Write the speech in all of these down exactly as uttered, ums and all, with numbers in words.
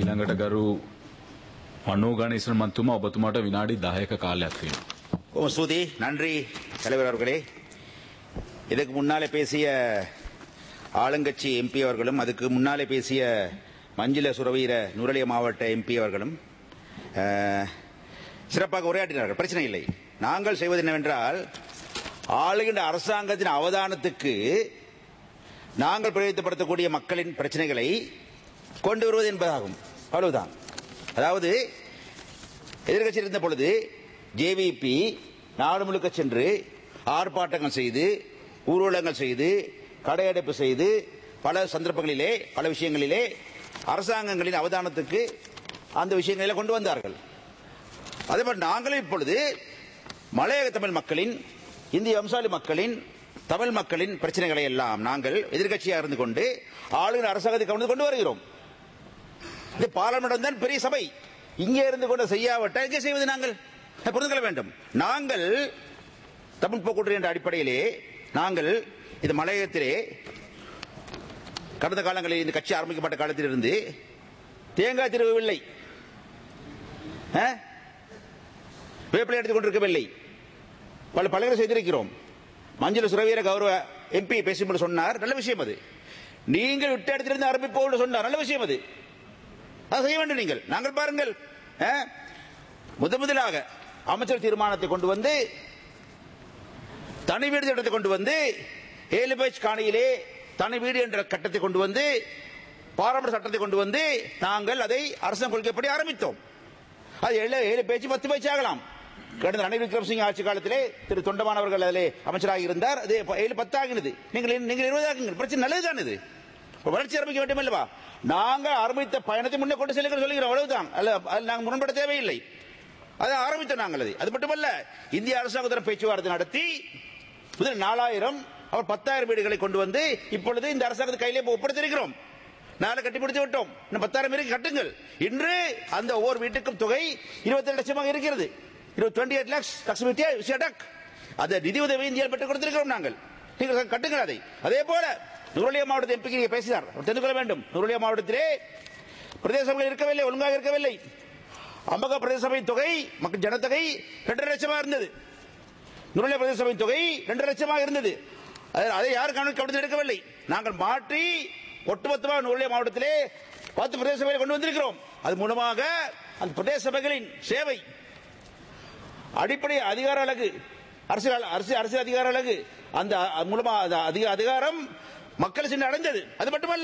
ඊළඟට ගරු මනෝ ගණේසන් මන්තුමා ඔබතුමාට විනාඩි දහයක කාලයක් තියෙනවා. ஓ ஸ்துதி நன்றி தலைவர் அவர்களே. இதுக்கு முன்னாலே பேசிய ஆளுங்கட்சி எம்பி அவர்களும் அதுக்கு முன்னாலே பேசிய மஞ்சில சுரவீர நுரலிய மாவட்ட எம்பி அவர்களும் சிறப்பாக உரையாற்றினார்கள். பிரச்சனை இல்லை. நாங்கள் செய்வது என்னவென்றால் ஆளுகின்ற அரசாங்கத்தின் அவதானத்துக்கு நாங்கள் பிரயோஜனப்படுத்தக்கூடிய மக்களின் பிரச்சனைகளை கொண்டு வருவது என்பதாகும். அவ்வளவுதான். அதாவது எதிர்கட்சியில் இருந்த பொழுது ஜேவிபி நாடு முழுக்க சென்று ஆர்ப்பாட்டங்கள் செய்து ஊர்வலங்கள் செய்து கடையடைப்பு செய்து பல சந்தர்ப்பங்களிலே பல விஷயங்களிலே அரசாங்கங்களின் அவதானத்துக்கு அந்த விஷயங்களை கொண்டு வந்தார்கள். அதேபோல் நாங்களும் இப்பொழுது மலையக தமிழ் மக்களின் இந்திய வம்சாவளி மக்களின் தமிழ் மக்களின் பிரச்சனைகளை எல்லாம் நாங்கள் எதிர்கட்சியாக இருந்து கொண்டு ஆளுநர் அரசாங்கத்தை கொண்டு வருகிறோம். இது பார்லிமெண்ட் தான் பெரிய சபை. இங்கே இருந்து கொண்டு செய்யாவிட்டால் எங்கே செய்வது? நாங்கள் புரிந்து கொள்ள வேண்டும். நாங்கள் தமிழ் போக்கூட்டு என்ற அடிப்படையிலே நாங்கள் இந்த மலையகத்திலே கடந்த காலங்களில் இந்த கட்சி ஆரம்பிக்கப்பட்ட காலத்தில் இருந்து தேங்காய் திருவவில்லை, வேப்பிலை எடுத்துக் கொண்டிருக்கவில்லை, பல பலரை செய்திருக்கிறோம். மஞ்சள் சுரவீர கௌரவ எம்பி பேசும்போது சொன்னார், நல்ல விஷயம் அது. நீங்கள் விட்ட இடத்திலிருந்து ஆரம்பிப்போம் சொன்னார், நல்ல விஷயம் அது. அதை செய்ய வேண்டும். நீங்கள் நாங்கள் பாருங்கள், முதன் முதலாக அமைச்சர் தீர்மானத்தை கொண்டு வந்து தனி வீடு திட்டத்தை கொண்டு வந்து ஏழு பேஜ் காணியிலே தனி வீடு என்ற கட்டத்தை கொண்டு வந்து பாராளுமன்ற சட்டத்தை கொண்டு வந்து நாங்கள் அதை அரசாங்க கொள்கைப்படி ஆரம்பித்தோம். அது ஏழு பேச்சு பத்து பேச்சு ஆகலாம். கடந்த ரணில் விக்ரமசிங்க ஆட்சி காலத்திலே திரு தொண்டமான் அவர்கள் அதிலே அமைச்சராக இருந்தார். அது ஏழு பத்து ஆகினது. நீங்கள் நீங்கள் இருபது ஆகுங்கள். பிரச்சனை நல்லதுதான். இது வளர்ச்சி ஆரம்பிக்க வேண்டும் அல்லவா? நாங்கள் ஆரம்பித்த பயணத்தை முன்னே கொண்டு செல்லுங்கள் சொல்லுகிறோம். அவ்வளவுதான். நாங்கள் முரண்பட தேவையில்லை. அதை ஆரம்பித்தோம் நாங்கள். அது அது மட்டுமல்ல, இந்திய அரசாங்கத்துடன் பேச்சுவார்த்தை நடத்தி முதல் நாலாயிரம் அவர் பத்தாயிரம் வீடுகளை கொண்டு வந்து இப்பொழுது இந்த அரசாங்கத்தை கையிலே ஒப்படைத்திருக்கிறோம். நாளை கட்டி முடித்து விட்டோம். இன்னும் பத்தாயிரம் பேருக்கு கட்டுங்கள். இன்று அந்த ஒவ்வொரு வீட்டுக்கும் தொகை இருபத்தி ஏழு லட்சமாக இருக்கிறது. டுவெண்ட்டி எயிட் லேக்ஸ் லட்சம் அந்த நிதி உதவி இந்தியாவில் பெற்றுக் கொடுத்திருக்கிறோம் நாங்கள். நீங்கள் கட்டுங்கள் அதை. அதே போல நுரலியா மாவட்டத்தை எம்பி நீங்க பேசினார், தெரிந்து கொள்ள வேண்டும். நுரலியா மாவட்டத்திலே பிரதேச சபைகள் இருக்கவில்லை, ஒழுங்காக இருக்கவில்லை. அம்பகா பிரதேச சபையின் தொகை மக்கள் ஜனத்தொகை இரண்டரை லட்சமாக இருந்தது. நுரலியா பிரதேச சபையின் தொகை இரண்டரை லட்சமாக இருந்தது. அதை யாரும் கவனத்தில் எடுக்கவில்லை. நாங்கள் மாற்றி ஒட்டுமொத்தமாக நுரலியா மாவட்டத்திலே பத்து பிரதேச சபைகளை கொண்டு வந்திருக்கிறோம். அது மூலமாக அந்த பிரதேச சபைகளின் சேவை அடிப்படை அதிகார அலகு அரசியல் அரசியல் அதிகார அலகு அந்த மூலமாக அதிகாரம் மக்கள் சென்று அடைந்தது. அது மட்டுமல்ல,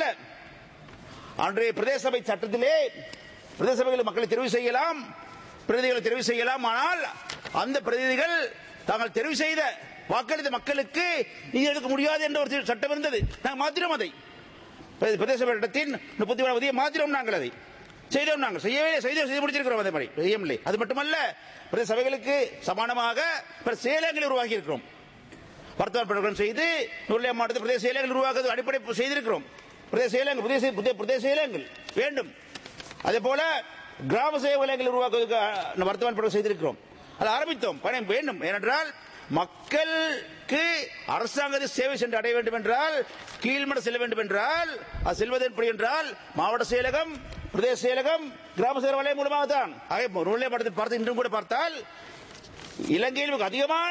அன்றைய பிரதேச சபை சட்டத்திலே பிரதேச சபைகளில் மக்களை தெரிவு செய்யலாம், பிரதிநிதிகளை தெரிவு செய்யலாம். ஆனால் அந்த பிரதிநிதிகள் தாங்கள் தெரிவு செய்த வாக்களித்த மக்களுக்கு நிதி எடுக்க முடியாது என்ற ஒரு சட்டம் இருந்தது. நாங்கள் மாத்திரம் அதை பிரதேச சபை சட்டத்தின் முப்பத்தி ஒன்பது மாத்திரம் நாங்கள் அதை செய்தோம். நாங்கள் செய்யவே செய்து செய்து முடிச்சிருக்கிறோம். அதே மாதிரி செய்யவில்லை. அது மட்டுமல்ல, பிரதேச சபைகளுக்கு சமானமாக சேலங்களை உருவாக்கி இருக்கிறோம். வர்த்தக பிரகடனம் செய்து நுரலியா மாவட்டத்தில் பிரதேச செயலகங்கள் உருவாக்குவது அடிப்படை செய்திருக்கிறோம். பிரதேச செயலகங்கள் பிரதேச செயலகங்கள் வேண்டும். அதே போல கிராம சேவகங்கள் உருவாக்குவதற்கு வர்த்தக பிரகடனம் செய்திருக்கிறோம். அதை ஆரம்பித்தோம். பணம் வேண்டும். ஏனென்றால் மக்களுக்கு அரசாங்கத்தை சேவை சென்று அடைய வேண்டும் என்றால் கீழ்மட செல்ல வேண்டும் என்றால் அது செல்வது எப்படி என்றால் மாவட்ட செயலகம், பிரதேச செயலகம், கிராம சேவை வலயம் மூலமாக தான். நுரலியா மாவட்டத்தில் பார்த்து இன்றும் கூட பார்த்தால் இலங்கையில் அதிகமான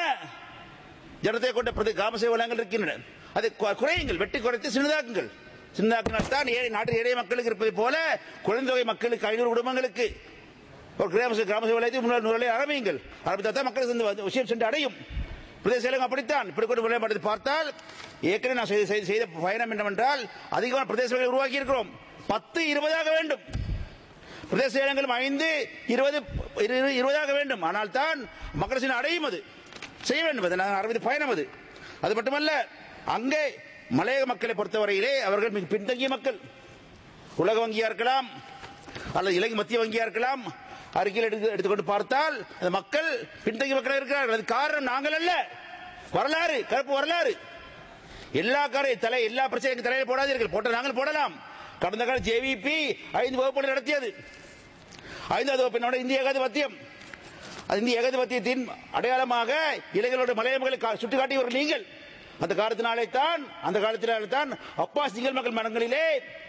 ஜனத்தை கொண்ட கிராம சேவை வலயங்கள் இருக்கின்றன. அதை குறையுங்கள், வெட்டி குறைத்து சின்னதாக்குங்கள். சின்னதாக்கினால் தான் ஏழை நாட்டு ஏழை மக்களுக்கு இருப்பதை போல குறைந்த தொகை மக்களுக்கு ஐநூறு குடும்பங்களுக்கு ஒரு கிராம கிராம சேவை வலயத்தை நுரலியா ஆரம்பியுங்கள். ஆரம்பித்தால் தான் மக்கள் விஷயம் சென்று அடையும். பிரதேச செயலகம் அப்படித்தான். இப்படி கொண்டு விளையாட்டு பார்த்தால் ஏற்கனவே நான் செய்த பயணம் என்னவென்றால் அதிகமான பிரதேச சபைகளை உருவாக்கி இருக்கிறோம். பத்து இருபதாக வேண்டும். பிரதேச செயலகங்களும் ஐந்து இருபது இருபதாக வேண்டும். ஆனால் தான் மக்கள் அடையும். அது செய்ய வேண்டும். அது நான் ஆரம்பித்த பயணம். அது அது மட்டுமல்ல, அங்கே மலையக மக்களை பொறுத்தவரையிலே அவர்கள் மிக பின்தங்கிய மக்கள். உலக வங்கியா இருக்கலாம் அல்லது இலங்கை மத்திய வங்கியா இருக்கலாம். அறிக்கையில் எடுத்து எடுத்துக்கொண்டு பார்த்தால் அந்த மக்கள் பின்தங்கிய மக்கள் இருக்கிறார்கள். அது காரணம் நாங்கள் அல்ல, வரலாறு, கருப்பு வரலாறு. எல்லா காரை தலை எல்லா பிரச்சனைக்கும் தலையில் போடாதீர்கள். போட்ட நாங்கள் போடலாம். கடந்த கால ஜேவிபி ஐந்து வகுப்புகள் நடத்தியது. ஐந்தாவது வகுப்பினோட இந்திய ஏகாதிபத்தியம், இந்திய ஏகாதிபத்தியத்தின் அடையாளமாக இளைஞர்களோட மலையமக்களை சுட்டிக்காட்டியவர்கள் நீங்கள். அந்த காலத்தினாலே தான் அந்த காலத்தினாலே தான் அப்பாஸ் சிங்கள் மக்கள் மனங்களிலே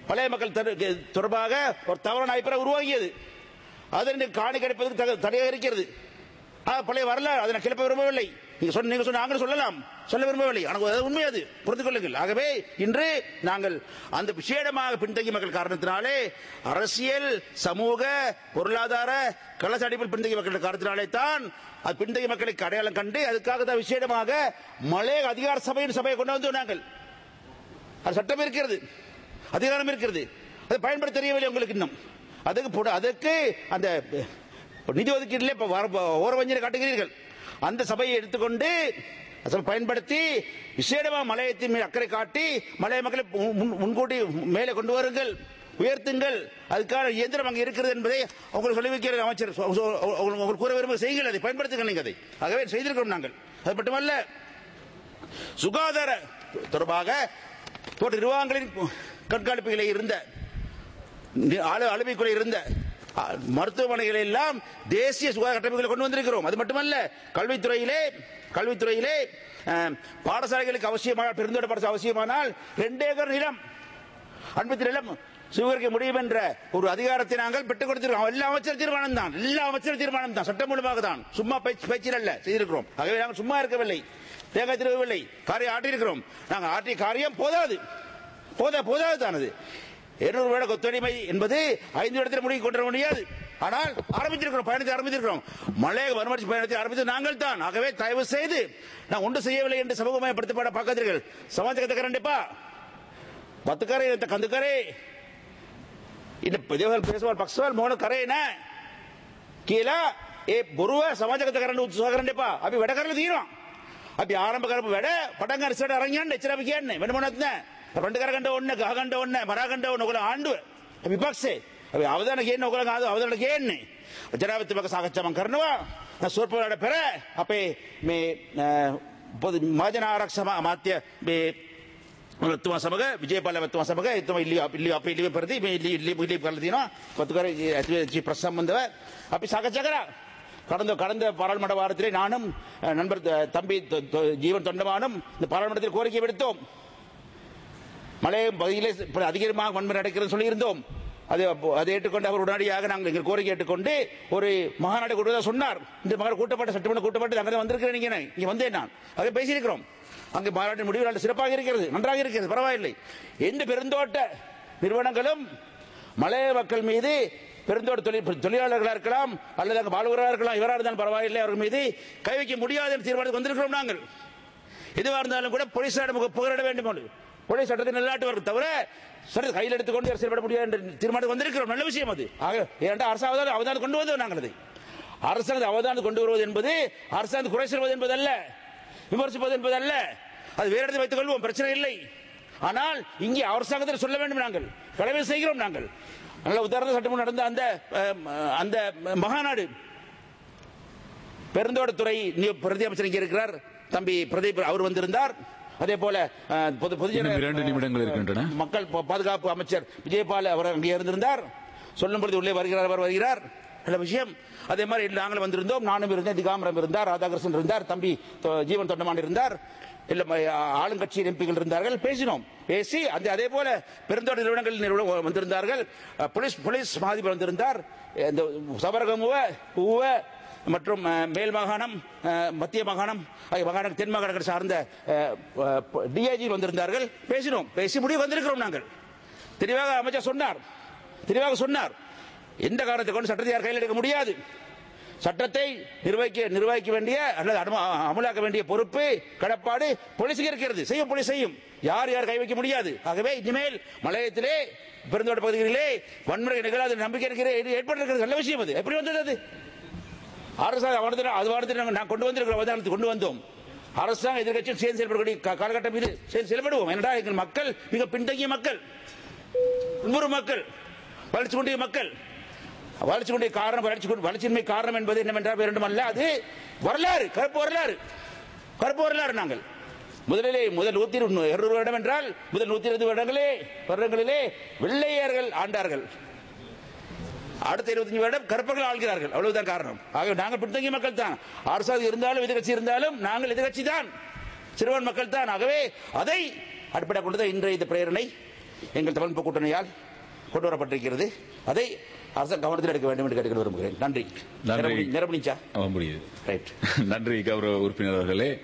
மலைய மக்கள் தொடர்பாக ஒரு தவறான அபிப்பிராயம் உருவாகியது. அதற்கு காணி கிடைப்பதற்கு தடையாக இருக்கிறது. பழைய வரலாறு அதை நான் கிளப்ப விரும்பவில்லை. நீங்க சொன்ன நீங்க சொன்ன நாங்கள் சொல்லலாம், சொல்ல விரும்பவில்லை. ஆனால் உண்மை அது, புரிந்து கொள்ளுங்கள். ஆகவே இன்று நாங்கள் அந்த விசேடமாக பின்தங்கிய மக்கள் காரணத்தினாலே அரசியல், சமூக, பொருளாதார கலாச்சார அடிப்படையில் பின்தங்கிய மக்கள் காரணத்தினாலே தான் அது பின்தங்கிய மக்களுக்கு அடையாளம் கண்டு அதுக்காக தான் விசேடமாக மலைய அதிகார சபையின் சபையை கொண்டு வந்து நாங்கள். அது சட்டம் இருக்கிறது, அதிகாரம் இருக்கிறது, அதை பயன்படுத்த தெரியவில்லை உங்களுக்கு இன்னும். அதுக்கு அதுக்கு அந்த நிதி ஒதுக்கீட்டிலே ஓரவஞ்சனை காட்டுகிறீர்கள். அந்த சபையை எடுத்துக்கொண்டு பயன்படுத்தி விசேடமாக மலையத்தின் மீது அக்கறை காட்டி மலைய மக்களை முன்கூட்டி மேலே கொண்டு வருங்கள், உயர்த்துங்கள். அதுக்கான இயந்திரம் அங்கே இருக்கிறது என்பதை உங்களுக்கு சொல்லி வைக்கிற அமைச்சர் உங்களுக்கு கூற விரும்ப செய்யுங்கள், அதை பயன்படுத்துங்கள். நீங்கள் அதை ஆகவே செய்திருக்கிறோம் நாங்கள். அது மட்டுமல்ல, சுகாதார தொடர்பாக தோட்ட நிர்வாகங்களின் கண்காணிப்புகளை இருந்த அளவைக்குள்ள இருந்த மருத்துவமனைகளை எல்லாம் தேசிய சுகாதார கட்டமைப்புகளை கொண்டு வந்திருக்கிறோம். அது மட்டுமல்ல, கல்வித்துறையிலே கல்வித்துறையிலே பாடசாலைகளுக்கு அவசியமான பெருந்தோட்ட பாடசாலை அவசியமானால் ரெண்டு ஏக்கர் நிலம் அன்பு நிலம் சுவீகரிக்க முடியும் என்ற ஒரு அதிகாரத்தை நாங்கள் பெற்றுக் கொடுத்திருக்கிறோம். எல்லா அமைச்சர் தீர்மானம் தான், எல்லா அமைச்சர் தீர்மானம் தான், சட்டம் மூலமாக தான், சும்மா பேச்சில் அல்ல செய்திருக்கிறோம். ஆகவே நாங்கள் சும்மா இருக்கவில்லை, தேங்காய் திருவவில்லை, காரியம் ஆட்டியிருக்கிறோம். நாங்கள் ஆற்றிய காரியம் போதாது, போதா போதாது தானது. இருநூறு வருட கொத்தடிமை என்பது ஐந்து இடத்தில் முடிவு கொண்டு வர முடியாது. ஆனால் ஆரம்பித்திருக்கிறோம், பயணத்தை ஆரம்பித்திருக்கிறோம். மலைய மறுமலர்ச்சி பயணத்தை ஆரம்பித்தது நாங்கள் தான். ஆகவே தயவு செய்து நான் ஒன்று செய்யவில்லை என்று சமூகமயப்படுத்தப்பட பார்க்கிறீர்கள். சமாஜத்தை கரண்டிப்பா பத்துக்கரை கந்துக்கரை இந்த பேசுவார் பக்சவால் மோன கரையின கீழே ஏ பொருவ சமாஜத்தை கரண்டு உற்சாக கரண்டிப்பா அப்படி வெடக்கரல தீரும் அப்படி ஆரம்ப கரப்பு வெட படங்க ரிசல்ட் இறங்கியான்னு எச்சரிக்கையான்னு வெண்மனத்தின ரெண்டு கரகண்ட ஒண்ணு ககண்ட ஒண்ணு மரகண்ட ஒண்ணு ಒಗಲ ಆಂಡು ವಿಪಕ್ಷೆ ಅವಿ ಅವಧಾನಕ್ಕೆ ಏನು ಒಗಲ ಅದು ಅವಧಾನಕ್ಕೆ ಏನು ಜನಾವತಿ ಬಗ್ಗೆ ಸಾಗಚ್ಚಮ ಕರ್ನವ ನಾ ಸೋರ್ಪವಾಡ ಪೆರೆ ಅಪೆ ಮೇ ಮಹಾಜನ ಆರಕ್ಷಮ ಮಾತ್ಯ ಬೇ ವರ್ತುವ ಸಮಗ ವಿಜಯಪಾಲ ವರ್ತುವ ಸಮಗ ಇತ್ತು ಇಲ್ಲಿ ಇಲ್ಲಿ ಅಪೆ ಇಲ್ಲಿ ಪರದಿ ಇಲ್ಲಿ ಇಲ್ಲಿ ಇಲ್ಲಿ ಕಲದಿನೋ ಕೊತ್ತುಕರೆ ಜಿ ಪ್ರಸಂಬಂಧವ ಅಪೆ ಸಾಗಚ್ಚಗರ கடந்த கடந்த பாராளுமன்ற வாரத்திலே நானும் நண்பர் தம்பி ஜீவன் தொண்டமானும் இந்த பாராளுமன்றத்தில் கோரிக்கை விடுத்தோம். மழை பகுதியிலே அதிகமாக வன்முறை நடக்கிறது சொல்லியிருந்தோம். அதை அதை ஏற்றுக்கொண்டு அவர் உடனடியாக நாங்கள் எங்கள் கோரிக்கை ஏற்றுக்கொண்டு ஒரு மகாநாடு கூட்டுவதாக சொன்னார். இந்த மகன் கூட்டப்பட்ட சட்டமன்ற கூட்டப்பட்டு அங்கே வந்திருக்கிறேன், நீங்க இங்கே வந்தேன் நான் அதை பேசியிருக்கிறோம். அங்கே மாநாட்டின் முடிவு நல்ல சிறப்பாக இருக்கிறது, நன்றாக இருக்கிறது, பரவாயில்லை. எந்த பெருந்தோட்ட நிறுவனங்களும் மலைய மக்கள் மீது பெருந்தோட்ட தொழில் தொழிலாளர்களாக இருக்கலாம் அல்லது அங்கே வாழ்வராக இருக்கலாம், இவராக இருந்தாலும் பரவாயில்லை, அவர்கள் மீது கை வைக்க முடியாது என்று தீர்மானத்துக்கு வந்திருக்கிறோம். நாங்கள் எதுவாக இருந்தாலும் கூட போலீசாரிடம் புகலிட வேண்டும், போலீஸ் சட்டத்தை நிலைநாட்டுவார்கள் தவிர சட்டத்தை கையில் எடுத்துக்கொண்டு செயல்பட முடியாது என்று தீர்மானத்துக்கு வந்திருக்கிறோம். நல்ல விஷயம் அது. ஆக ஏனென்றால் அரசாங்கம் அவதானம் கொண்டு வந்தோம். நாங்கள் அதை அரசாங்கத்தை அவதானம் கொண்டு வருவது என்பது அரசாங்கம் குறை சொல்வது என்பதல்ல, விமர்சிப்பது என்பதல்ல. அது வேறு இடத்தில் வைத்துக் கொள்வோம், பிரச்சனை இல்லை. ஆனால் இங்கே அரசாங்கத்தில் சொல்ல வேண்டும், நாங்கள் கடமை செய்கிறோம். நாங்கள் நல்ல உதாரண சட்டமன்றம் நடந்த அந்த அந்த மகாநாடு பெருந்தோட்டத்துறை பிரதி அமைச்சர் இங்கே இருக்கிறார், தம்பி பிரதீப் அவர் வந்திருந்தார். அதே போல இரண்டு நிமிடங்கள் இருக்கின்றன. மக்கள் பாதுகாப்பு அமைச்சர் விஜயபால் அவர் அங்கே இருந்திருந்தார். சொல்லும் பொழுது உள்ளே வருகிறார், அவர் வருகிறார், நல்ல விஷயம். அதே மாதிரி நாங்கள் வந்திருந்தோம், நானும் இருந்தேன், திகாம்பரம் இருந்தார், ராதாகிருஷ்ணன் இருந்தார், தம்பி ஜீவன் தொண்டமான் இருந்தார், ஆளுங்கட்சி எம்பிகள் இருந்தார்கள். பேசினோம், பேசி அந்த அதே போல பெருந்தோட்ட நிறுவனங்கள் வந்திருந்தார்கள். போலீஸ் போலீஸ் மாதிபர் வந்திருந்தார். இந்த சபரகமுவ ஊவ மற்றும் மேல் மாகாணம், மத்திய மாகாணம், மாகாணம் தென் மாகாணங்கள் சார்ந்த டிஐஜி வந்திருந்தார்கள். பேசினோம், பேசி முடிவு வந்திருக்கிறோம். நாங்கள் தெளிவாக அமைச்சர் சொன்னார், தெளிவாக சொன்னார், எந்த காரணத்தை கொண்டு சட்டத்தை யார் கையில் எடுக்க முடியாது. சட்டத்தை நிர்வகிக்க நிர்வகிக்க வேண்டிய அல்லது அமலாக்க வேண்டிய பொறுப்பு கடப்பாடு போலீஸுக்கு இருக்கிறது. செய்யும் போலீஸ் செய்யும், யார் யார் கை வைக்க முடியாது. ஆகவே இனிமேல் மலையத்திலே பெருந்தோட்ட பகுதிகளிலே வன்முறை நிகழாத நம்பிக்கை ஏற்பட்டிருக்கிறது. நல்ல விஷயம். அது எப்படி வந்தது? அது அரசாங்கம் அது வாரத்தில் நாங்கள் கொண்டு வந்திருக்கிறோம், அவதானத்தை கொண்டு வந்தோம். அரசாங்கம் எதிர்கட்சியில் சேர்ந்து செயல்படக்கூடிய காலகட்டம் இது செயல்படுவோம். ஏனென்றால் எங்கள் மக்கள் மிக பின்தங்கிய மக்கள், துன்புறும் மக்கள், வளர்ச்சி கொண்டிய மக்கள். வளர்ச்சி கொண்டிய காரணம் வளர்ச்சி வளர்ச்சியின்மை காரணம் என்பது என்னவென்றால் வேறு அல்ல, அது வரலாறு, கருப்பு வரலாறு, கருப்பு வரலாறு. நாங்கள் முதலிலே முதல் நூத்தி இருநூறு வருடம் என்றால் முதல் நூத்தி இருபது வருடங்களே வருடங்களிலே வெள்ளையர்கள் ஆண்டார்கள். அடுத்த இருபத்தஞ்சு வருடம் கருப்பர்கள் ஆள்கிறார்கள். அவ்வளவுதான் காரணம். ஆக நாங்கள் பின்தங்கிய மக்கள் தான். அரசாங்கம் இருந்தாலும் எதிர்கட்சி இருந்தாலும் நாங்கள் எதிர்கட்சி தான், சிறுவன் மக்கள் தான். ஆகவே அதை அடிப்படை கொண்டது இன்றைய இந்த பிரேரணை எங்கள் தமிழ் கூட்டணியால் கொண்டு வரப்பட்டிருக்கிறது. அதை அரசு கவனத்தில் எடுக்க வேண்டும் என்று கேட்டுக்கொள்ள விரும்புகிறேன். நன்றி. நன்றி. நிரப்பணிச்சா முடியுது. ரைட். நன்றி கௌரவ உறுப்பினர் அவர்களே.